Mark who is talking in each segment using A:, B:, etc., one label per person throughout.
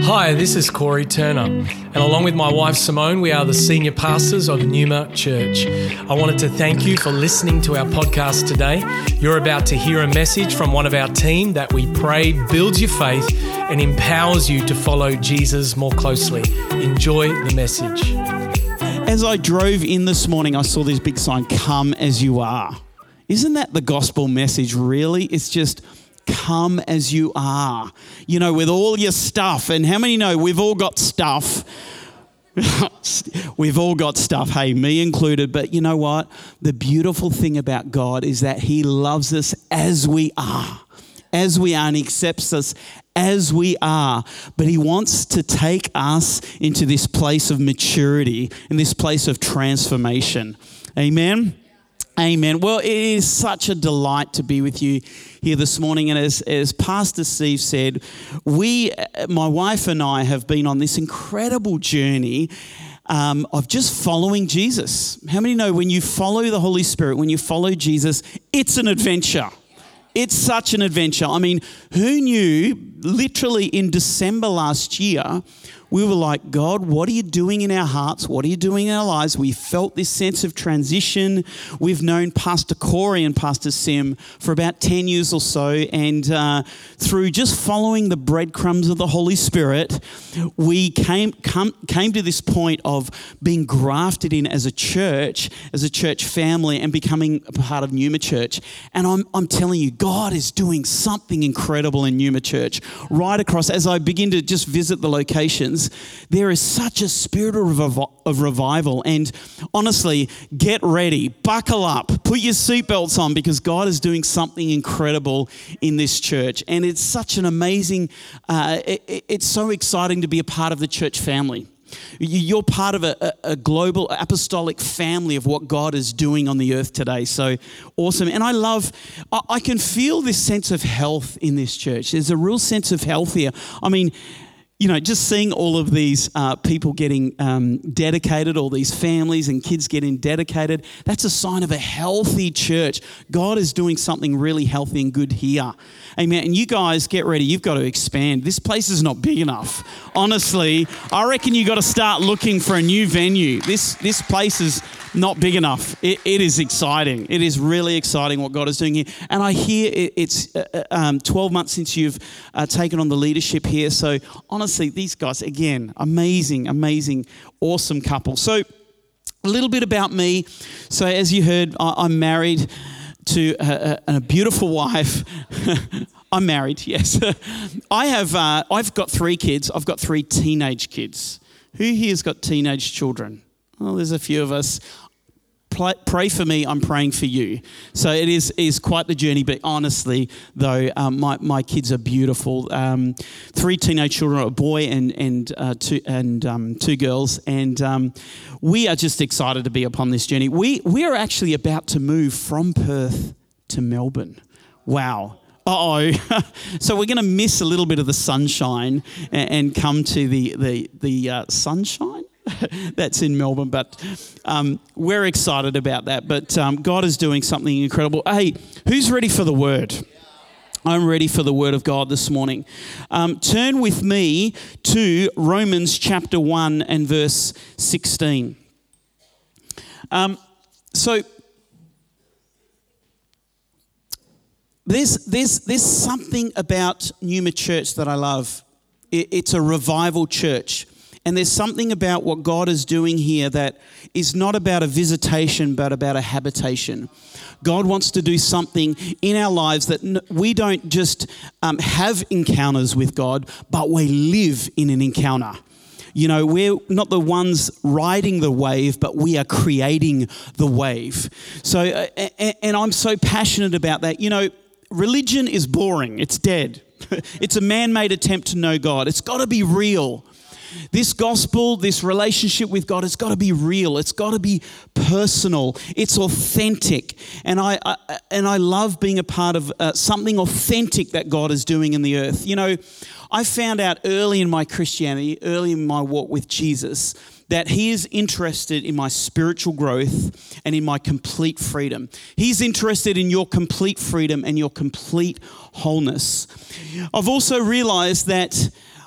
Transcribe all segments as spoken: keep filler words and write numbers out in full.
A: Hi, this is Corey Turner, and along with my wife Simone, we are the senior pastors of Numa Church. I wanted to thank you for listening to our podcast today. You're about to hear a message from one of our team that we pray builds your faith and empowers you to follow Jesus more closely. Enjoy the message.
B: As I drove in this morning, I saw this big sign, "Come as you are." Isn't that the gospel message, really? It's just come as you are, you know, with all your stuff. And how many know we've all got stuff? We've all got stuff, hey, me included. But you know what? The beautiful thing about God is that He loves us as we are, as we are, and He accepts us as we are. But He wants to take us into this place of maturity, in this place of transformation. Amen? Amen. Well, it is such a delight to be with you here this morning. And as, as Pastor Steve said, we, my wife and I, have been on this incredible journey um, of just following Jesus. How many know when you follow the Holy Spirit, when you follow Jesus, it's an adventure. It's such an adventure. I mean, who knew literally in December last year, we were like, God, what are you doing in our hearts? What are you doing in our lives? We felt this sense of transition. We've known Pastor Corey and Pastor Sim for about ten years or so. And uh, through just following the breadcrumbs of the Holy Spirit, we came, come, came to this point of being grafted in as a church, as a church family, and becoming a part of Numa Church. And I'm, I'm telling you, God is doing something incredible in Numa Church. Right across, as I begin to just visit the locations, there is such a spirit of, rev- of revival. And honestly, get ready, buckle up, put your seatbelts on, because God is doing something incredible in this church. And it's such an amazing, uh, it, it's so exciting to be a part of the church family. You're part of a, a global apostolic family of what God is doing on the earth today. So awesome. And I love, I can feel this sense of health in this church. There's a real sense of health here. I mean, you know, just seeing all of these uh, people getting um, dedicated, all these families and kids getting dedicated, that's a sign of a healthy church. God is doing something really healthy and good here. Amen. And you guys, get ready. You've got to expand. This place is not big enough. Honestly, I reckon you got to start looking for a new venue. This this place is not big enough. It, it is exciting. It is really exciting what God is doing here. And I hear it, it's uh, um, twelve months since you've uh, taken on the leadership here. So honestly, these guys, again, amazing, amazing, awesome couple. So a little bit about me. So as you heard, I, I'm married to a, a, a beautiful wife. I'm married, yes. I have, uh, I've got three kids. I've got three teenage kids. Who here's got teenage children? Well, there's a few of us. Pray for me, I'm praying for you. So it is is quite the journey, but honestly, though, um, my, my kids are beautiful. Um, three teenage children, a boy and and uh, two and um, two girls, and um, we are just excited to be upon this journey. We we are actually about to move from Perth to Melbourne. Wow. Uh-oh. So we're going to miss a little bit of the sunshine and, and come to the, the, the uh, sunshine that's in Melbourne. But um, we're excited about that. But um, God is doing something incredible. Hey, who's ready for the word? I'm ready for the word of God this morning. Um, turn with me to Romans chapter one and verse sixteen. Um, so... There's, there's, there's something about Numa Church that I love. It, it's a revival church. And there's something about what God is doing here that is not about a visitation, but about a habitation. God wants to do something in our lives that n- we don't just um, have encounters with God, but we live in an encounter. You know, we're not the ones riding the wave, but we are creating the wave. So, uh, and, and I'm so passionate about that. You know, religion is boring. It's dead. It's a man-made attempt to know God. It's got to be real. This gospel, this relationship with God, it's got to be real. It's got to be personal. It's authentic. And I, I and I love being a part of uh, something authentic that God is doing in the earth. You know, I found out early in my Christianity, early in my walk with Jesus, that He is interested in my spiritual growth and in my complete freedom. He's interested in your complete freedom and your complete wholeness. I've also realized that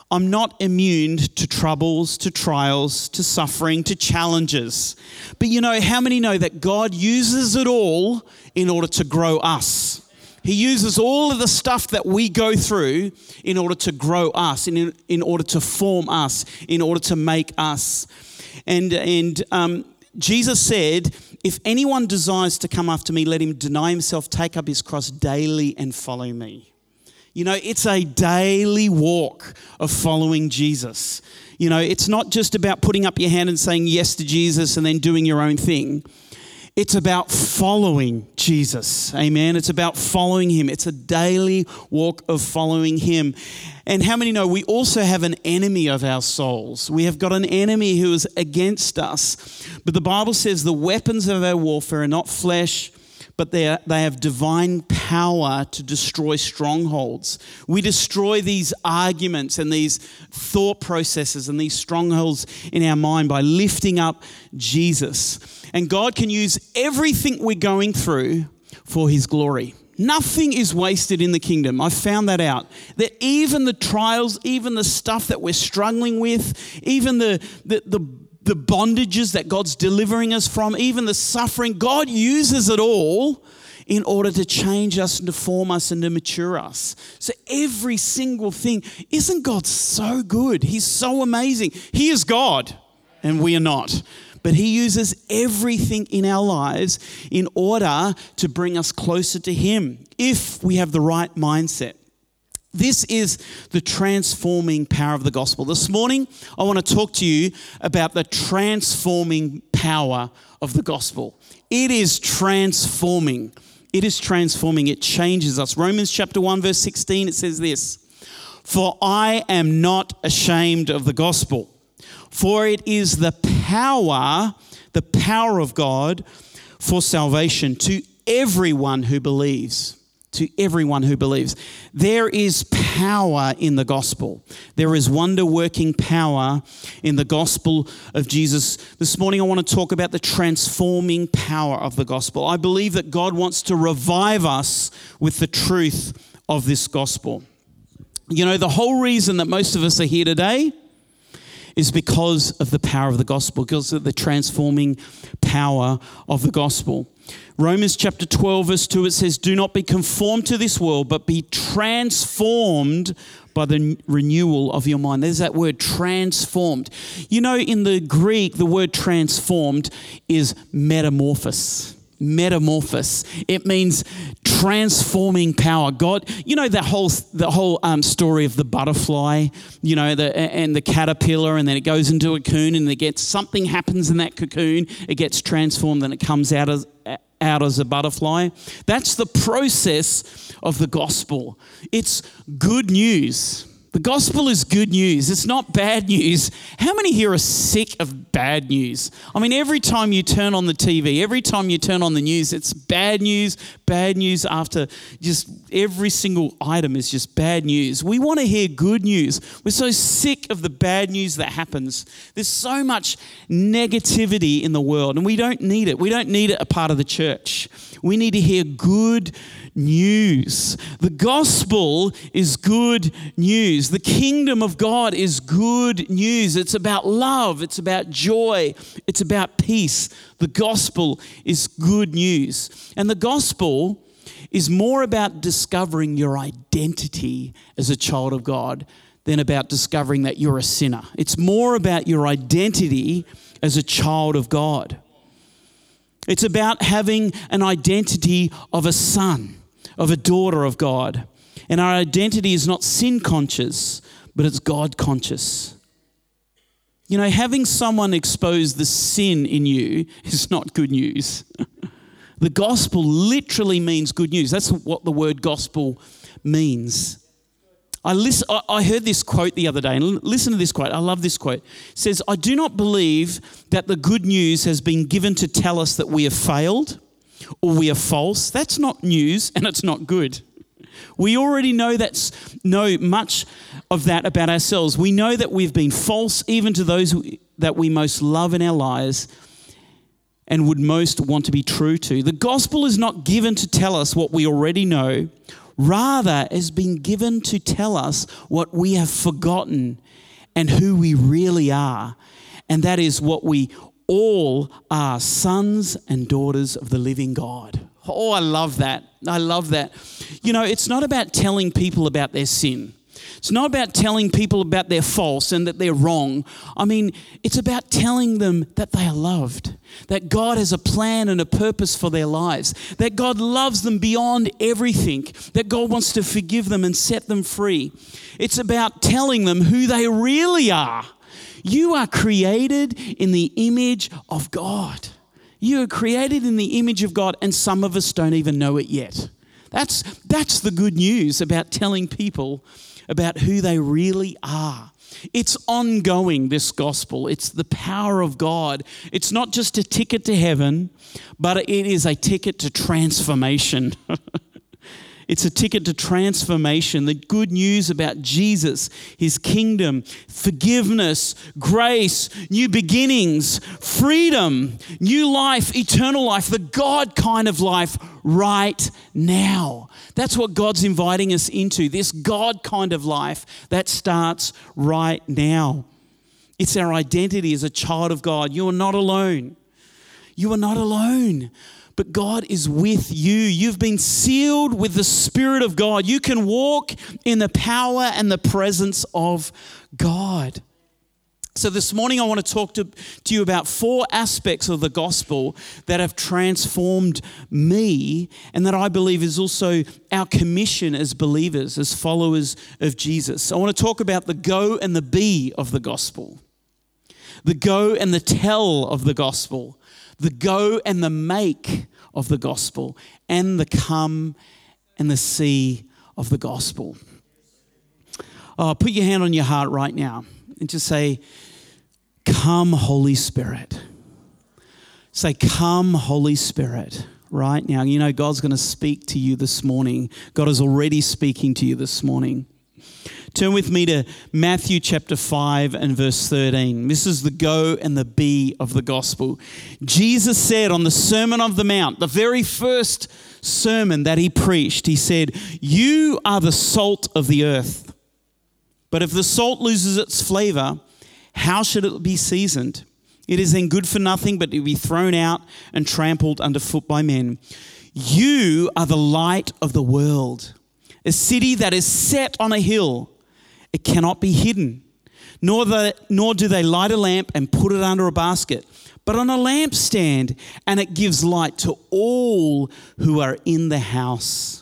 B: I'm not immune to troubles, to trials, to suffering, to challenges. But you know, how many know that God uses it all in order to grow us? He uses all of the stuff that we go through in order to grow us, in, in order to form us, in order to make us. And, and um, Jesus said, if anyone desires to come after me, let him deny himself, take up his cross daily and follow me. You know, it's a daily walk of following Jesus. You know, it's not just about putting up your hand and saying yes to Jesus and then doing your own thing. It's about following Jesus. Amen. It's about following him. It's a daily walk of following him. And how many know we also have an enemy of our souls? We have got an enemy who is against us. But the Bible says the weapons of our warfare are not flesh, but they are, they have divine power to destroy strongholds. We destroy these arguments and these thought processes and these strongholds in our mind by lifting up Jesus. And God can use everything we're going through for his glory. Nothing is wasted in the kingdom. I found that out. That even the trials, even the stuff that we're struggling with, even the the the the bondages that God's delivering us from, even the suffering, God uses it all in order to change us and to form us and to mature us. So every single thing, isn't God so good? He's so amazing. He is God and we are not. But he uses everything in our lives in order to bring us closer to him if we have the right mindset. This is the transforming power of the gospel. This morning, I want to talk to you about the transforming power of the gospel. It is transforming. It is transforming. It changes us. Romans chapter one, verse sixteen, it says this, "For I am not ashamed of the gospel, for it is the power, the power of God for salvation to everyone who believes." To everyone who believes. There is power in the gospel. There is wonder-working power in the gospel of Jesus. This morning I want to talk about the transforming power of the gospel. I believe that God wants to revive us with the truth of this gospel. You know, the whole reason that most of us are here today is because of the power of the gospel, because of the transforming power of the gospel. Romans chapter twelve, verse two, it says, "Do not be conformed to this world, but be transformed by the renewal of your mind." There's that word, transformed. You know, in the Greek, the word transformed is metamorphos. Metamorphos. It means transforming power. God, you know, the whole the whole um, story of the butterfly, you know, the and the caterpillar, and then it goes into a cocoon, and it gets something happens in that cocoon. It gets transformed, and it comes out as out as a butterfly. That's the process of the gospel. It's good news. The gospel is good news. It's not bad news. How many here are sick of bad news? I mean, every time you turn on the T V, every time you turn on the news, it's bad news, bad news after just every single item is just bad news. We want to hear good news. We're so sick of the bad news that happens. There's so much negativity in the world, and we don't need it. We don't need it a part of the church. We need to hear good news. The gospel is good news. The kingdom of God is good news. It's about love. It's about joy. It's about peace. The gospel is good news. And the gospel is more about discovering your identity as a child of God than about discovering that you're a sinner. It's more about your identity as a child of God. It's about having an identity of a son, of a daughter of God. And our identity is not sin conscious, but it's God conscious. You know, having someone expose the sin in you is not good news. The gospel literally means good news. That's what the word gospel means. I listen, I heard this quote the other day, and listen to this quote. I love this quote. It says, "I do not believe that the good news has been given to tell us that we have failed or we are false. That's not news, and it's not good. We already know that's know much of that about ourselves. We know that we've been false even to those that we most love in our lives and would most want to be true to. The gospel is not given to tell us what we already know. Rather, has been given to tell us what we have forgotten and who we really are. And that is what we all are, sons and daughters of the living God. Oh, I love that. I love that. You know, it's not about telling people about their sin. It's not about telling people about their faults and that they're wrong. I mean, it's about telling them that they are loved, that God has a plan and a purpose for their lives, that God loves them beyond everything, that God wants to forgive them and set them free. It's about telling them who they really are. You are created in the image of God. You are created in the image of God, and some of us don't even know it yet. That's, that's the good news about telling people about who they really are. It's ongoing, this gospel. It's the power of God. It's not just a ticket to heaven, but it is a ticket to transformation. It's a ticket to transformation. The good news about Jesus, his kingdom, forgiveness, grace, new beginnings, freedom, new life, eternal life, the God kind of life right now. That's what God's inviting us into, this God kind of life that starts right now. It's our identity as a child of God. You are not alone. You are not alone. But God is with you. You've been sealed with the Spirit of God. You can walk in the power and the presence of God. So this morning I want to talk to, to you about four aspects of the gospel that have transformed me and that I believe is also our commission as believers, as followers of Jesus. I want to talk about the go and the be of the gospel, the go and the tell of the gospel, the go and the make of the gospel, and the come and the see of the gospel. Oh, put your hand on your heart right now and just say, come, Holy Spirit. Say, come, Holy Spirit, right now. You know, God's going to speak to you this morning. God is already speaking to you this morning. Turn with me to Matthew chapter five and verse thirteen. This is the go and the be of the gospel. Jesus said on the Sermon on the Mount, the very first sermon that he preached, he said, you are the salt of the earth. But if the salt loses its flavor, how should it be seasoned? It is then good for nothing but to be thrown out and trampled underfoot by men. You are the light of the world. A city that is set on a hill, it cannot be hidden. Nor, the, nor do they light a lamp and put it under a basket, but on a lampstand, and it gives light to all who are in the house.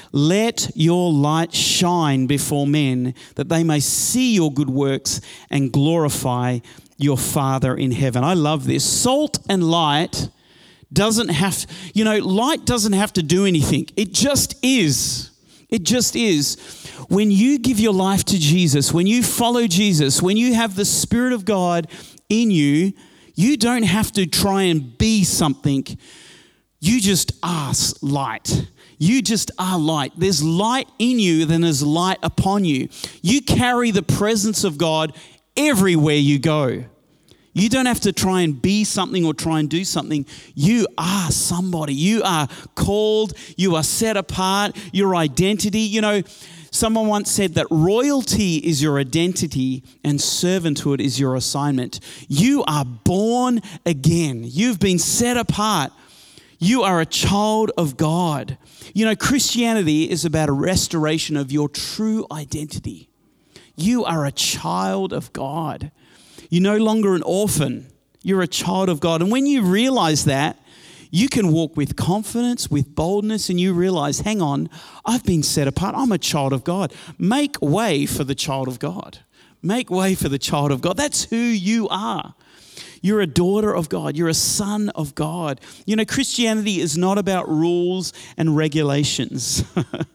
B: Let your light shine before men, that they may see your good works and glorify your Father in heaven. I love this. Salt and light doesn't have, you know, light doesn't have to do anything. It just is. It just is. When you give your life to Jesus, when you follow Jesus, when you have the Spirit of God in you, you don't have to try and be something. You just are light. You just are light. There's light in you, then there's light upon you. You carry the presence of God everywhere you go. You don't have to try and be something or try and do something. You are somebody. You are called. You are set apart. Your identity. You know, someone once said that royalty is your identity and servanthood is your assignment. You are born again. You've been set apart. You are a child of God. You know, Christianity is about a restoration of your true identity. You are a child of God. You're no longer an orphan. You're a child of God. And when you realize that, you can walk with confidence, with boldness, and you realize, hang on, I've been set apart. I'm a child of God. Make way for the child of God. Make way for the child of God. That's who you are. You're a daughter of God. You're a son of God. You know, Christianity is not about rules and regulations.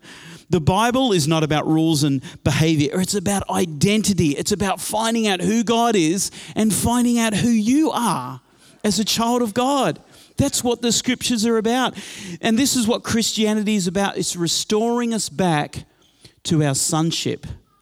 B: The Bible is not about rules and behavior. It's about identity. It's about finding out who God is and finding out who you are as a child of God. That's what the scriptures are about. And this is what Christianity is about. It's restoring us back to our sonship.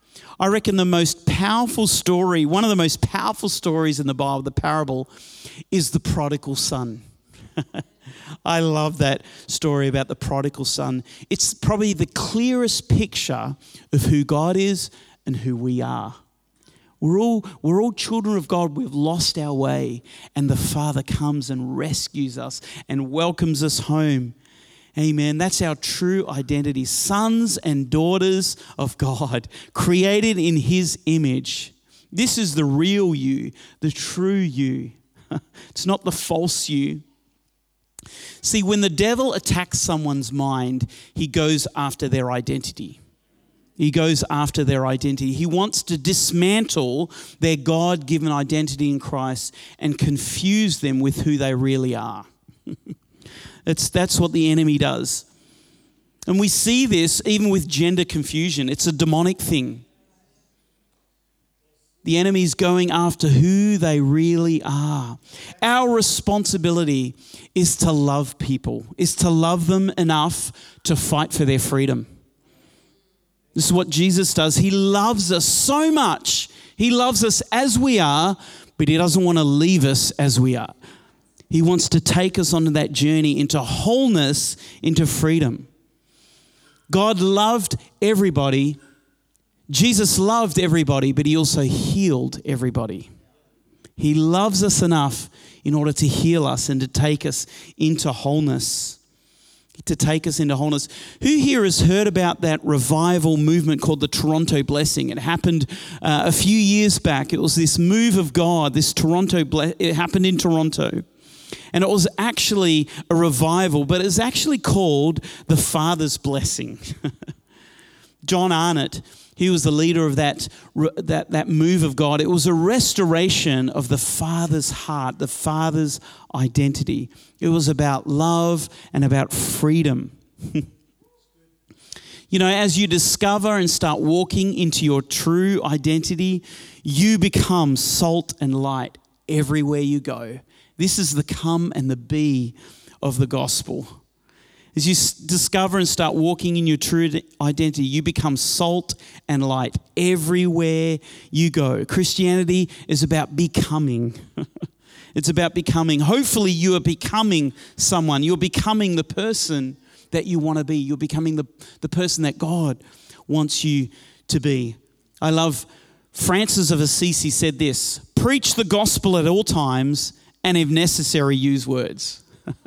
B: I reckon the most powerful story, one of the most powerful stories in the Bible, the parable, is the prodigal son. I love that story about the prodigal son. It's probably the clearest picture of who God is and who we are. We're all, we're all children of God. We've lost our way, and the Father comes and rescues us and welcomes us home. Amen. That's our true identity. Sons and daughters of God, created in His image. This is the real you, the true you. It's not the false you. See, when the devil attacks someone's mind, he goes after their identity. He goes after their identity. He wants to dismantle their God-given identity in Christ and confuse them with who they really are. It's, that's what the enemy does. And we see this even with gender confusion. It's a demonic thing. The enemy's going after who they really are. Our responsibility is to love people, is to love them enough to fight for their freedom. This is what Jesus does. He loves us so much. He loves us as we are, but He doesn't want to leave us as we are. He wants to take us on that journey into wholeness, into freedom. God loved everybody. Jesus loved everybody, but He also healed everybody. He loves us enough in order to heal us and to take us into wholeness. To take us into wholeness. Who here has heard about that revival movement called the Toronto Blessing? It happened uh, a few years back. It was this move of God, this Toronto, ble- it happened in Toronto. And it was actually a revival, but it's actually called the Father's Blessing. John Arnott, he was the leader of that, that, that move of God. It was a restoration of the Father's heart, the Father's identity. It was about love and about freedom. You know, as you discover and start walking into your true identity, you become salt and light everywhere you go. This is the come and the be of the gospel. As you s- discover and start walking in your true identity, you become salt and light everywhere you go. Christianity is about becoming. It's about becoming. Hopefully you are becoming someone. You're becoming the person that you want to be. You're becoming the, the person that God wants you to be. I love Francis of Assisi said this: preach the gospel at all times, and if necessary, use words.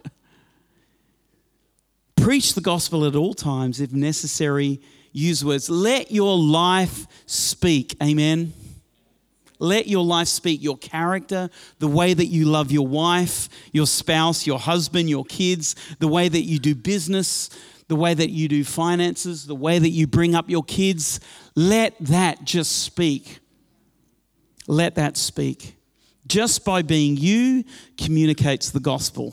B: Preach the gospel at all times, if necessary, use words. Let your life speak. Amen. Let your life speak. Your character, the way that you love your wife, your spouse, your husband, your kids, the way that you do business, the way that you do finances, the way that you bring up your kids. Let that just speak. Let that speak. Just by being you communicates the gospel.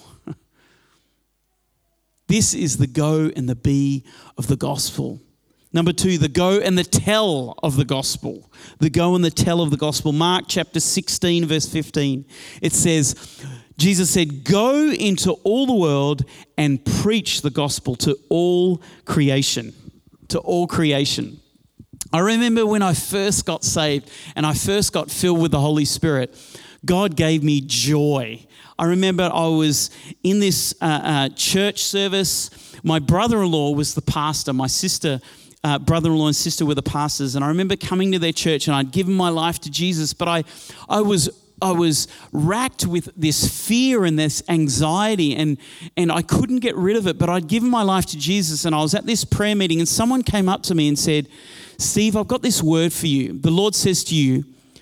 B: This is the go and the be of the gospel. Number two, the go and the tell of the gospel. The go and the tell of the gospel. Mark chapter sixteen, verse fifteen. It says, Jesus said, go into all the world and preach the gospel to all creation. To all creation. I remember when I first got saved and I first got filled with the Holy Spirit, God gave me joy. I remember I was in this uh, uh, church service. My brother-in-law was the pastor. My sister, uh, brother-in-law and sister were the pastors. And I remember coming to their church and I'd given my life to Jesus. But I, I was, I was racked with this fear and this anxiety, and and I couldn't get rid of it. But I'd given my life to Jesus, and I was at this prayer meeting, and someone came up to me and said, "Steve, I've got this word for you. The Lord says to you,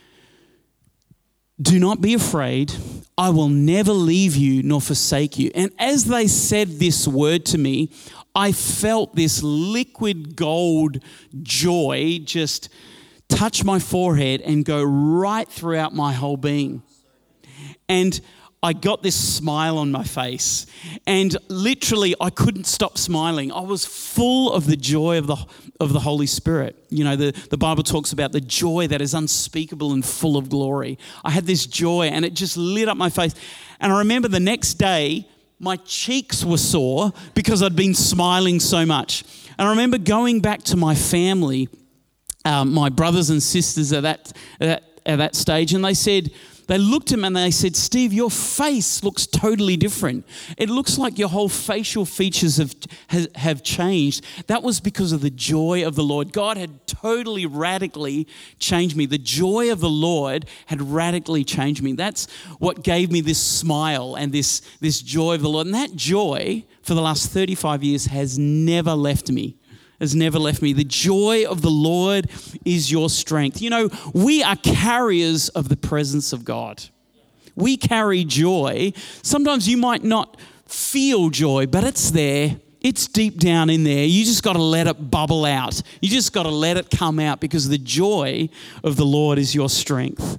B: do not be afraid. I will never leave you nor forsake you." And as they said this word to me, I felt this liquid gold joy just touch my forehead and go right throughout my whole being. And I got this smile on my face, and literally I couldn't stop smiling. I was full of the joy of the of the Holy Spirit. You know, the, the Bible talks about the joy that is unspeakable and full of glory. I had this joy, and it just lit up my face. And I remember the next day, my cheeks were sore because I'd been smiling so much. And I remember going back to my family, um, my brothers and sisters at that, at that at that stage, and they said, They looked at him and they said, Steve, your face looks totally different. It looks like your whole facial features have, have, have changed. That was because of the joy of the Lord. God had totally, radically changed me. The joy of the Lord had radically changed me. That's what gave me this smile and this, this joy of the Lord. And that joy for the last thirty-five years has never left me. Has never left me. The joy of the Lord is your strength. You know, we are carriers of the presence of God. We carry joy. Sometimes you might not feel joy, but it's there. It's deep down in there. You just got to let it bubble out. You just got to let it come out because the joy of the Lord is your strength.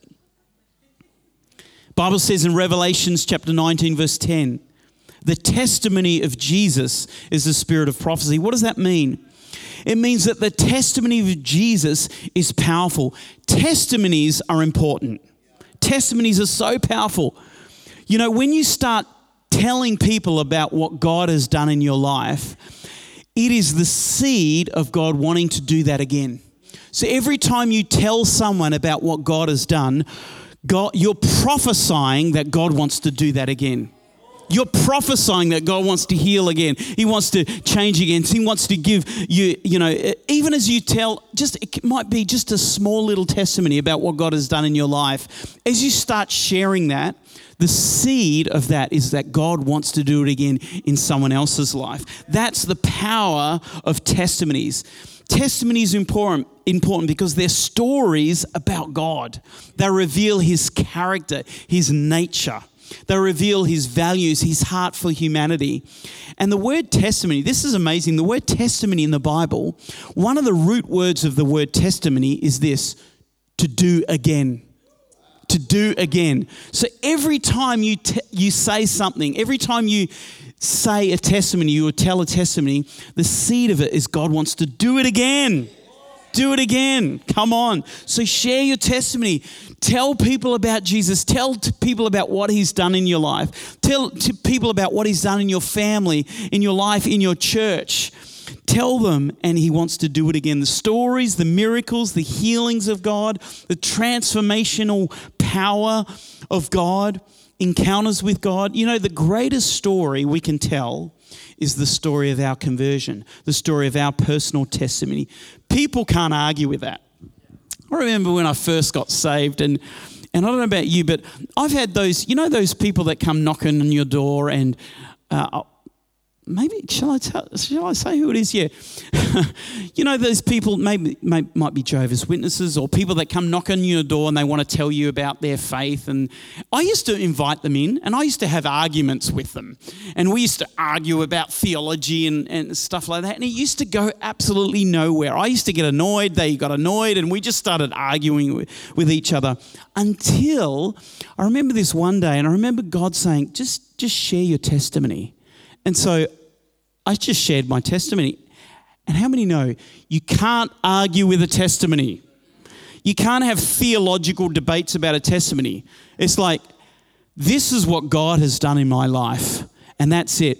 B: Bible says in Revelations chapter nineteen, verse ten, the testimony of Jesus is the spirit of prophecy. What does that mean? It means that the testimony of Jesus is powerful. Testimonies are important. Testimonies are so powerful. You know, when you start telling people about what God has done in your life, it is the seed of God wanting to do that again. So every time you tell someone about what God has done, God, you're prophesying that God wants to do that again. You're prophesying that God wants to heal again. He wants to change again. He wants to give you, you know, even as you tell, just it might be just a small little testimony about what God has done in your life. As you start sharing that, the seed of that is that God wants to do it again in someone else's life. That's the power of testimonies. Testimonies are important, important because they're stories about God. They reveal his character, his nature. They reveal his values, his heart for humanity. And the word testimony, this is amazing. The word testimony in the Bible, one of the root words of the word testimony is this, to do again. To do again. So every time you te- you say something, every time you say a testimony, you tell a testimony, the seed of it is God wants to do it again. Do it again. Come on. So share your testimony. Tell people about Jesus. Tell to people about what he's done in your life. Tell to people about what he's done in your family, in your life, in your church. Tell them, and he wants to do it again. The stories, the miracles, the healings of God, the transformational power of God, encounters with God. You know, the greatest story we can tell is the story of our conversion, the story of our personal testimony. People can't argue with that. I remember when I first got saved, and and I don't know about you, but I've had those, you know, those people that come knocking on your door, and uh, maybe, shall I tell, shall I say who it is? Yeah. You know, those people maybe, maybe might be Jehovah's Witnesses or people that come knock on your door and they want to tell you about their faith. And I used to invite them in, and I used to have arguments with them. And we used to argue about theology and, and stuff like that. And it used to go absolutely nowhere. I used to get annoyed, they got annoyed, and we just started arguing with, with each other until I remember this one day, and I remember God saying, just, just share your testimony. And so I just shared my testimony. And how many know you can't argue with a testimony? You can't have theological debates about a testimony. It's like, this is what God has done in my life, and that's it.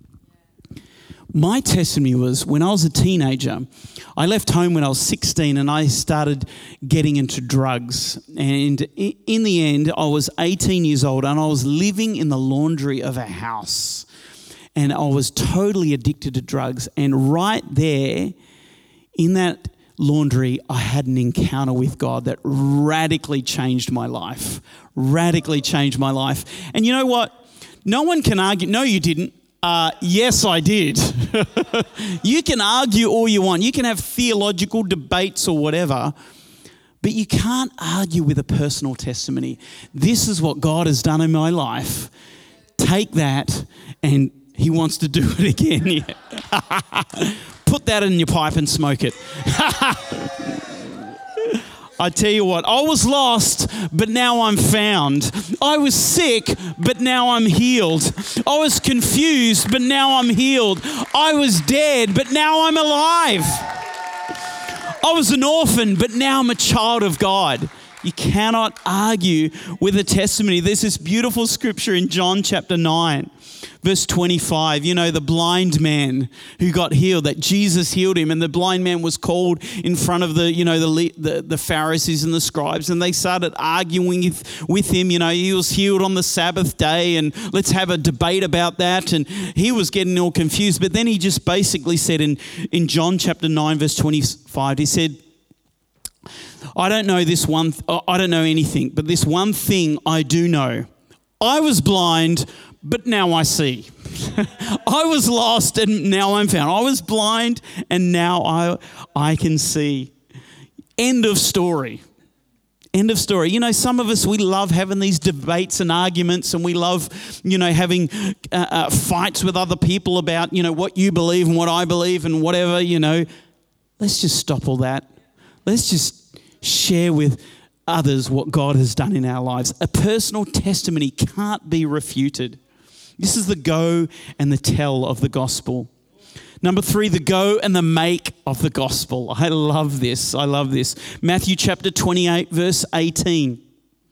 B: My testimony was when I was a teenager, I left home when I was sixteen and I started getting into drugs. And in the end, I was eighteen years old and I was living in the laundry of a house. And I was totally addicted to drugs. And right there in that laundry, I had an encounter with God that radically changed my life. Radically changed my life. And you know what? No one can argue. No, you didn't. Uh, yes, I did. You can argue all you want. You can have theological debates or whatever. But you can't argue with a personal testimony. This is what God has done in my life. Take that, and he wants to do it again. Yeah. Put that in your pipe and smoke it. I tell you what, I was lost, but now I'm found. I was sick, but now I'm healed. I was confused, but now I'm healed. I was dead, but now I'm alive. I was an orphan, but now I'm a child of God. You cannot argue with a testimony. There's this beautiful scripture in John chapter nine Verse twenty-five, you know, the blind man who got healed, that Jesus healed him, and the blind man was called in front of the, you know, the the, the Pharisees and the scribes, and they started arguing with, with him. You know, he was healed on the Sabbath day, and let's have a debate about that. And he was getting all confused. But then he just basically said in, in John chapter nine, verse twenty-five, he said, I don't know this one, I don't know anything, but this one thing I do know. I was blind, but now I see. I was lost and now I'm found. I was blind and now I I can see. End of story. End of story. You know, some of us, we love having these debates and arguments, and we love, you know, having uh, uh, fights with other people about, you know, what you believe and what I believe and whatever, you know. Let's just stop all that. Let's just share with others what God has done in our lives. A personal testimony can't be refuted. This is the go and the tell of the gospel. Number three, the go and the make of the gospel. I love this. I love this. Matthew chapter twenty-eight, verse eighteen.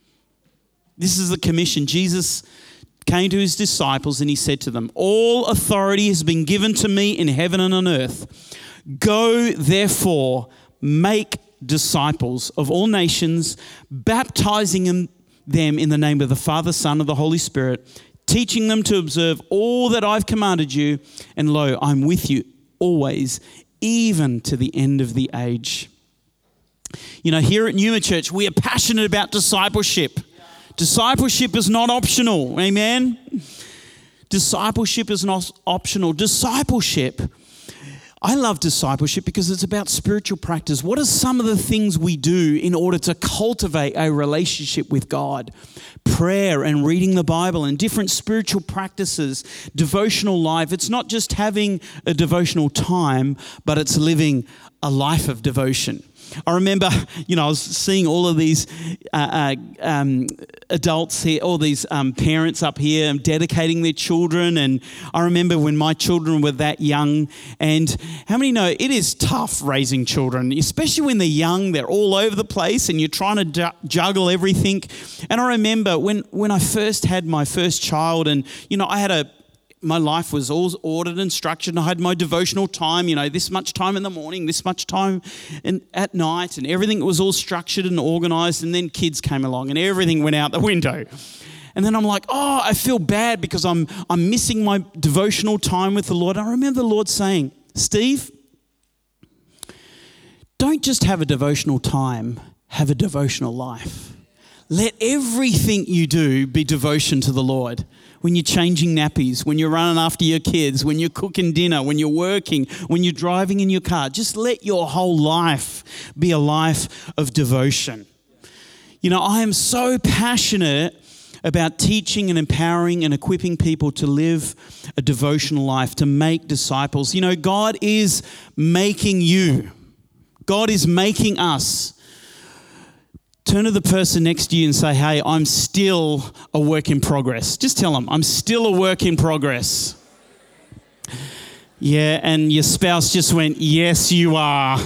B: This is the commission. Jesus came to his disciples and he said to them, all authority has been given to me in heaven and on earth. Go, therefore, make disciples of all nations, baptizing them in the name of the Father, Son, and the Holy Spirit, teaching them to observe all that I've commanded you, and lo, I'm with you always, even to the end of the age. You know, here at Numa Church, we are passionate about discipleship. Discipleship is not optional, amen? Discipleship is not optional. Discipleship, I love discipleship because it's about spiritual practice. What are some of the things we do in order to cultivate a relationship with God? Prayer and reading the Bible and different spiritual practices, devotional life. It's not just having a devotional time, but it's living a life of devotion. I remember, you know, I was seeing all of these uh, uh, um, adults here, all these um, parents up here dedicating their children. And I remember when my children were that young. And how many know it is tough raising children, especially when they're young, they're all over the place and you're trying to ju- juggle everything. And I remember when, when I first had my first child, and, you know, I had a my life was all ordered and structured, and I had my devotional time, you know, this much time in the morning, this much time in, at night, and everything was all structured and organised, and then kids came along and everything went out the window. And then I'm like, oh, I feel bad because I'm I'm missing my devotional time with the Lord. I remember the Lord saying, Steve, don't just have a devotional time, have a devotional life. Let everything you do be devotion to the Lord. When you're changing nappies, when you're running after your kids, when you're cooking dinner, when you're working, when you're driving in your car, just let your whole life be a life of devotion. You know, I am so passionate about teaching and empowering and equipping people to live a devotional life, to make disciples. You know, God is making you. God is making us. Turn to the person next to you and say, hey, I'm still a work in progress. Just tell them, I'm still a work in progress. Yeah, and your spouse just went, yes, you are.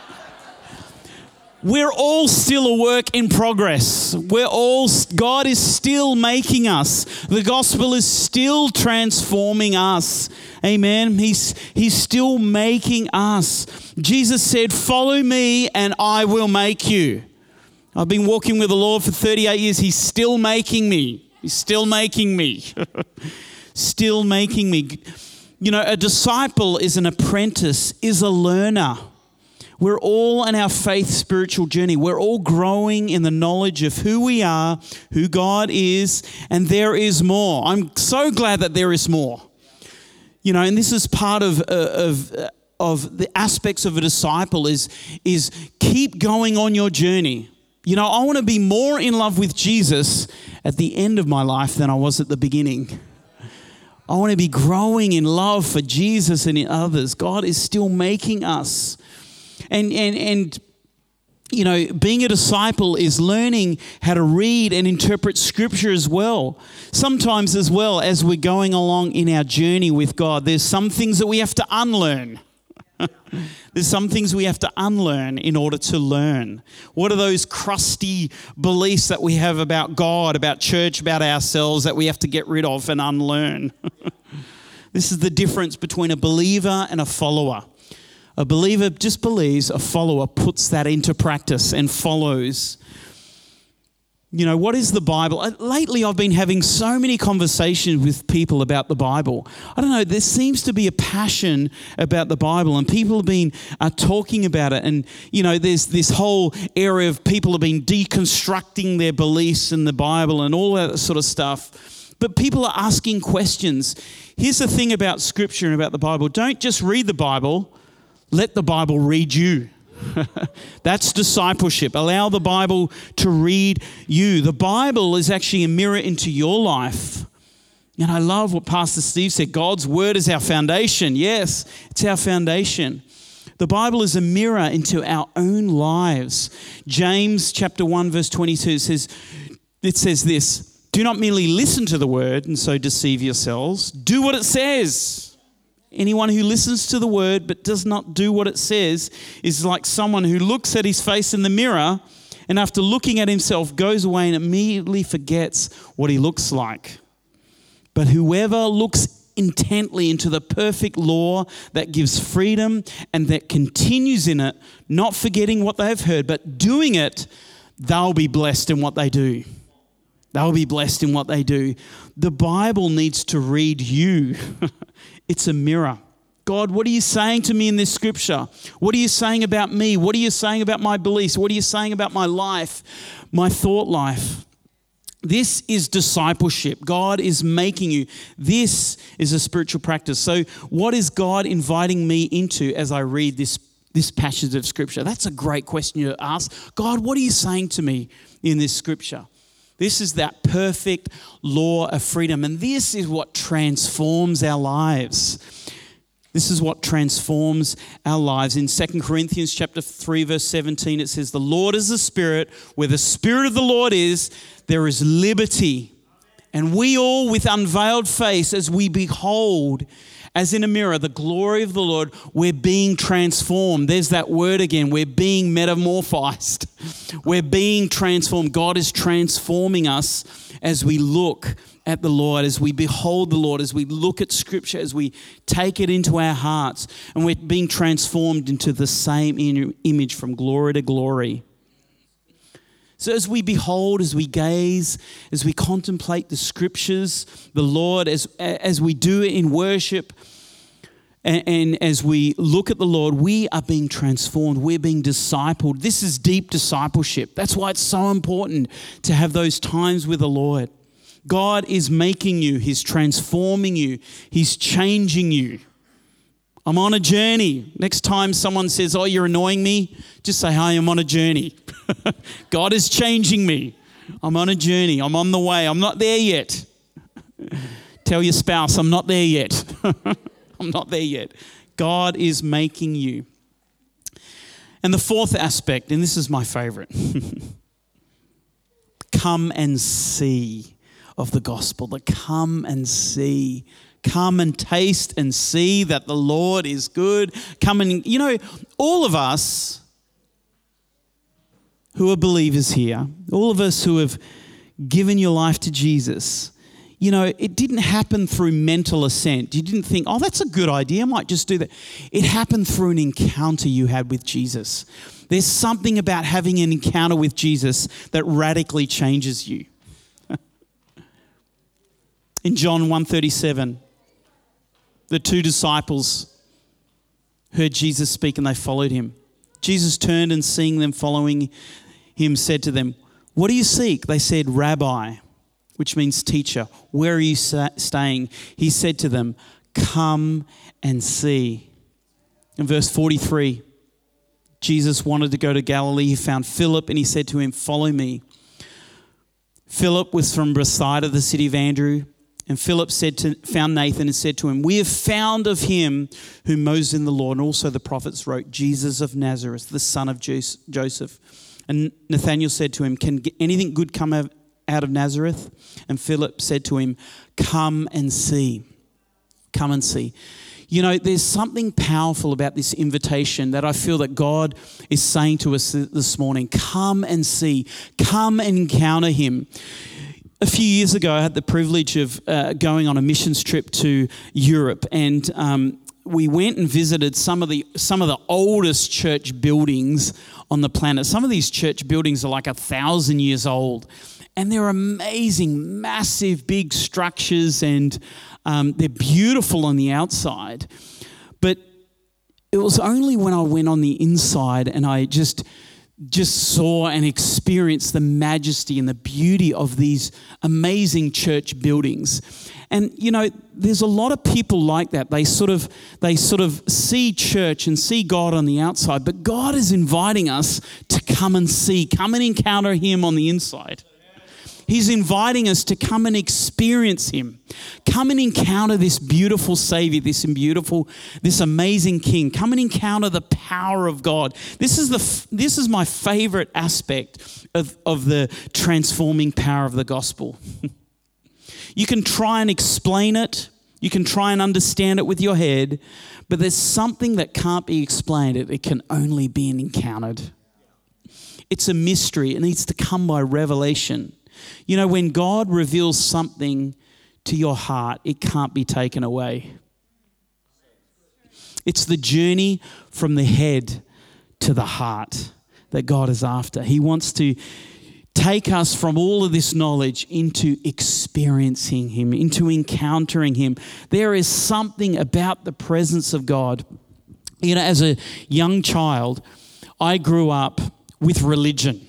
B: We're all still a work in progress. We're all, God is still making us. The gospel is still transforming us. Amen. He's, he's still making us. Jesus said, follow me and I will make you. I've been walking with the Lord for thirty-eight years. He's still making me. He's still making me. Still making me. You know, a disciple is an apprentice, is a learner. We're all on our faith spiritual journey. We're all growing in the knowledge of who we are, who God is, and there is more. I'm so glad that there is more. You know, and this is part of uh, of uh, of the aspects of a disciple is is keep going on your journey. You know, I want to be more in love with Jesus at the end of my life than I was at the beginning. I want to be growing in love for Jesus and in others. God is still making us. And, and, and you know, being a disciple is learning how to read and interpret Scripture as well. Sometimes as well as we're going along in our journey with God, there's some things that we have to unlearn. There's some things we have to unlearn in order to learn. What are those crusty beliefs that we have about God, about church, about ourselves that we have to get rid of and unlearn? This is the difference between a believer and a follower. A believer just believes, a follower puts that into practice and follows. You know, what is the Bible? Lately, I've been having so many conversations with people about the Bible. I don't know, there seems to be a passion about the Bible, and people have been uh, talking about it. And, you know, there's this whole area of people have been deconstructing their beliefs in the Bible and all that sort of stuff. But people are asking questions. Here's the thing about Scripture and about the Bible. Don't just read the Bible, let the Bible read you. That's discipleship. Allow the Bible to read you. The Bible is actually a mirror into your life. And I love what Pastor Steve said. God's word is our foundation. Yes, it's our foundation. The Bible is a mirror into our own lives. James chapter one verse twenty-two says, it says this, do not merely listen to the word and so deceive yourselves. Do what it says. Anyone who listens to the word but does not do what it says is like someone who looks at his face in the mirror and after looking at himself goes away and immediately forgets what he looks like. But whoever looks intently into the perfect law that gives freedom and that continues in it, not forgetting what they've heard, but doing it, they'll be blessed in what they do. They'll be blessed in what they do. The Bible needs to read you. It's a mirror. God, what are you saying to me in this scripture? What are you saying about me? What are you saying about my beliefs? What are you saying about my life, my thought life? This is discipleship. God is making you. This is a spiritual practice. So what is God inviting me into as I read this, this passage of scripture? That's a great question to ask. God, what are you saying to me in this scripture? This is that perfect law of freedom. And this is what transforms our lives. This is what transforms our lives. In Second Corinthians chapter three, verse seventeen, it says, the Lord is the Spirit. Where the Spirit of the Lord is, there is liberty. And we all with unveiled face, as we behold, as in a mirror, the glory of the Lord, we're being transformed. There's that word again. We're being metamorphosed. We're being transformed. God is transforming us as we look at the Lord, as we behold the Lord, as we look at Scripture, as we take it into our hearts. And we're being transformed into the same image from glory to glory. So as we behold, as we gaze, as we contemplate the Scriptures, the Lord, as as we do it in worship, and, and as we look at the Lord, we are being transformed. We're being discipled. This is deep discipleship. That's why it's so important to have those times with the Lord. God is making you. He's transforming you. He's changing you. I'm on a journey. Next time someone says, oh, you're annoying me, just say, hi, I'm on a journey. God is changing me. I'm on a journey. I'm on the way. I'm not there yet. Tell your spouse, I'm not there yet. I'm not there yet. God is making you. And the fourth aspect, and this is my favorite, come and see of the gospel. The come and see. Come and taste and see that the Lord is good. Come and, you know, all of us who are believers here, all of us who have given your life to Jesus, you know, it didn't happen through mental assent. You didn't think, oh, that's a good idea. I might just do that. It happened through an encounter you had with Jesus. There's something about having an encounter with Jesus that radically changes you. In John one thirty-seven, the two disciples heard Jesus speak and they followed him. Jesus turned and seeing them following him said to them, what do you seek? They said, Rabbi, which means teacher. Where are you staying? He said to them, come and see. In verse forty-three, Jesus wanted to go to Galilee. He found Philip and he said to him, follow me. Philip was from Bethsaida, the city of Andrew. And Philip said to, found Nathan and said to him, we have found of him whom Moses and the law and also the prophets wrote, Jesus of Nazareth, the son of Joseph. And Nathanael said to him, can anything good come out of Nazareth? And Philip said to him, come and see. Come and see. You know, there's something powerful about this invitation that I feel that God is saying to us this morning. Come and see. Come and encounter him. a few years ago, I had the privilege of uh, going on a missions trip to Europe, and um, we went and visited some of the some of the oldest church buildings on the planet. Some of these church buildings are like a thousand years old, and they're amazing, massive, big structures, and um, they're beautiful on the outside. But it was only when I went on the inside and I just just saw and experienced the majesty and the beauty of these amazing church buildings. And, you know, there's a lot of people like that. They sort of they sort of see church and see God on the outside, but God is inviting us to come and see, come and encounter him on the inside. He's inviting us to come and experience him. Come and encounter this beautiful Savior, this beautiful, this amazing King. Come and encounter the power of God. This is the this is my favorite aspect of, of the transforming power of the gospel. You can try and explain it. You can try and understand it with your head, but there's something that can't be explained. It, it can only be encountered. It's a mystery. It needs to come by revelation. You know, when God reveals something to your heart, it can't be taken away. It's the journey from the head to the heart that God is after. He wants to take us from all of this knowledge into experiencing him, into encountering him. There is something about the presence of God. You know, as a young child, I grew up with religion.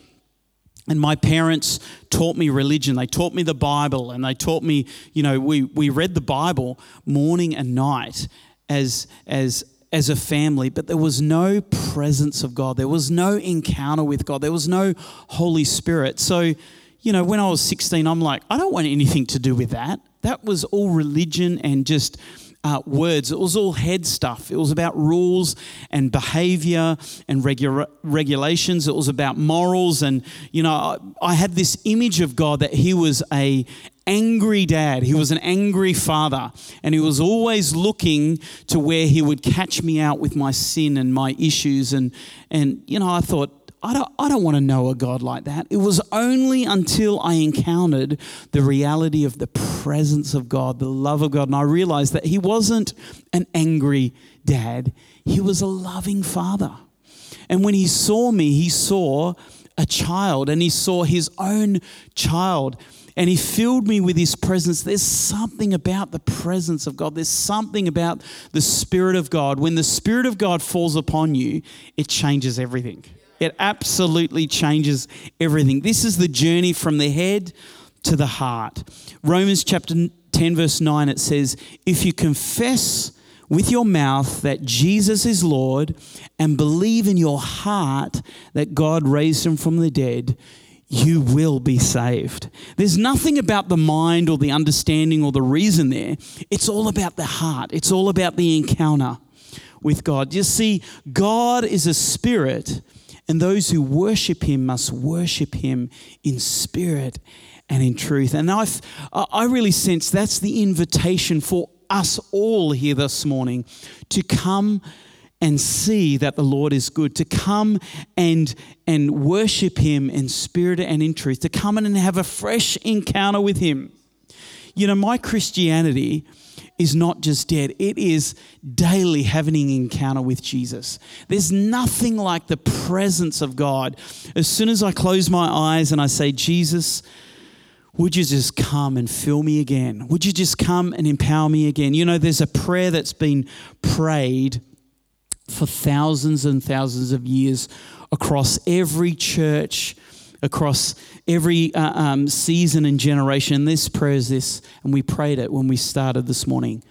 B: And my parents taught me religion. They taught me the Bible, and they taught me, you know, we, we read the Bible morning and night as, as, as a family, but there was no presence of God. There was no encounter with God. There was no Holy Spirit. So, you know, when I was sixteen, I'm like, I don't want anything to do with that. That was all religion and just Uh, words. It was all head stuff. It was about rules and behavior and regu- regulations. It was about morals. And, you know, I, I had this image of God that he was a angry dad. He was an angry father. And he was always looking to where he would catch me out with my sin and my issues. And, and you know, I thought, I don't, I don't want to know a God like that. It was only until I encountered the reality of the presence of God, the love of God, and I realized that he wasn't an angry dad. He was a loving father. And when he saw me, he saw a child, and he saw his own child, and he filled me with his presence. There's something about the presence of God. There's something about the Spirit of God. When the Spirit of God falls upon you, it changes everything. It absolutely changes everything. This is the journey from the head to the heart. Romans chapter ten, verse nine, it says, if you confess with your mouth that Jesus is Lord and believe in your heart that God raised him from the dead, you will be saved. There's nothing about the mind or the understanding or the reason there. It's all about the heart. It's all about the encounter with God. You see, God is a spirit, and those who worship him must worship him in spirit and in truth. And I've, I really sense that's the invitation for us all here this morning, to come and see that the Lord is good, to come and, and worship him in spirit and in truth, to come in and have a fresh encounter with him. You know, my Christianity is not just dead. It is daily having an encounter with Jesus. There's nothing like the presence of God. As soon as I close my eyes and I say, Jesus, would you just come and fill me again? Would you just come and empower me again? You know, there's a prayer that's been prayed for thousands and thousands of years across every church, across every uh, um, season and generation. This prayer is this, and we prayed it when we started this morning.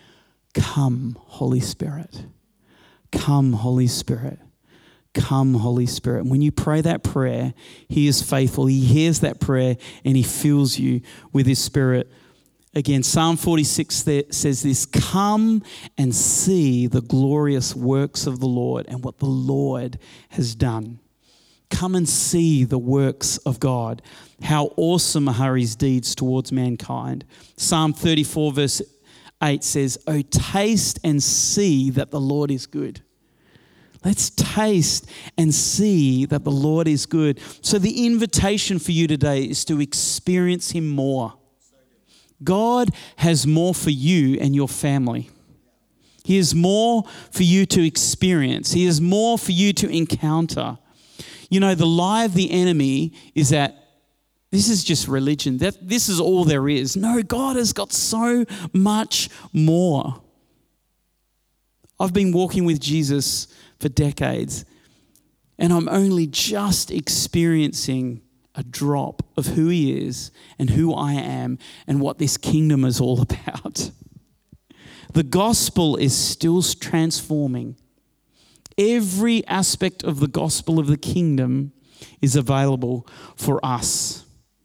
B: Come, Holy Spirit. Come, Holy Spirit. Come, Holy Spirit. And when you pray that prayer, he is faithful. He hears that prayer and he fills you with his Spirit. Again, Psalm forty-six says this, come and see the glorious works of the Lord and what the Lord has done. Come and see the works of God. How awesome are his deeds towards mankind. Psalm thirty-four verse eight says, oh, taste and see that the Lord is good. Let's taste and see that the Lord is good. So the invitation for you today is to experience him more. God has more for you and your family. He has more for you to experience. He has more for you to encounter. You know, the lie of the enemy is that this is just religion. That this is all there is. No, God has got so much more. I've been walking with Jesus for decades, and I'm only just experiencing a drop of who he is and who I am and what this kingdom is all about. The gospel is still transforming. Every aspect of the gospel of the kingdom is available for us.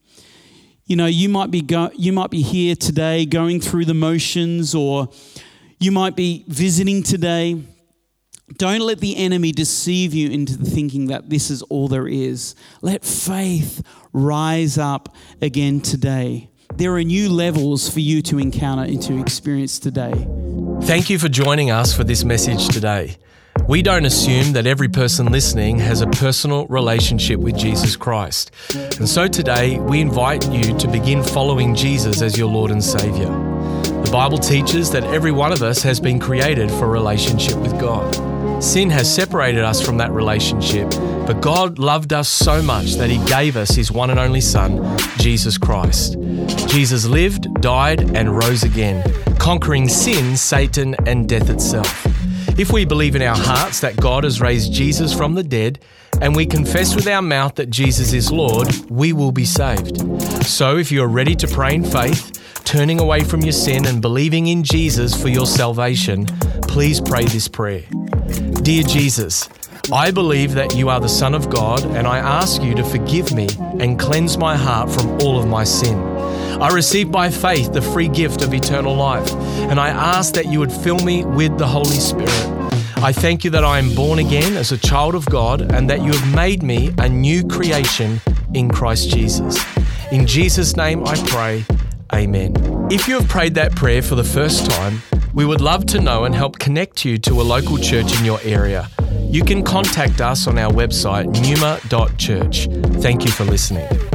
B: You know, you might be go, you might be here today going through the motions, or you might be visiting today. Don't let the enemy deceive you into thinking that this is all there is. Let faith rise up again today. There are new levels for you to encounter and to experience today.
A: Thank you for joining us for this message today. We don't assume that every person listening has a personal relationship with Jesus Christ. And so today, we invite you to begin following Jesus as your Lord and Savior. The Bible teaches that every one of us has been created for a relationship with God. Sin has separated us from that relationship, but God loved us so much that he gave us his one and only Son, Jesus Christ. Jesus lived, died, and rose again, conquering sin, Satan, and death itself. If we believe in our hearts that God has raised Jesus from the dead, and we confess with our mouth that Jesus is Lord, we will be saved. So if you are ready to pray in faith, turning away from your sin and believing in Jesus for your salvation, please pray this prayer. Dear Jesus, I believe that you are the Son of God, and I ask you to forgive me and cleanse my heart from all of my sin. I receive by faith the free gift of eternal life, and I ask that you would fill me with the Holy Spirit. I thank you that I am born again as a child of God, and that you have made me a new creation in Christ Jesus. In Jesus' name I pray, amen. If you have prayed that prayer for the first time, we would love to know and help connect you to a local church in your area. You can contact us on our website, numa dot church. Thank you for listening.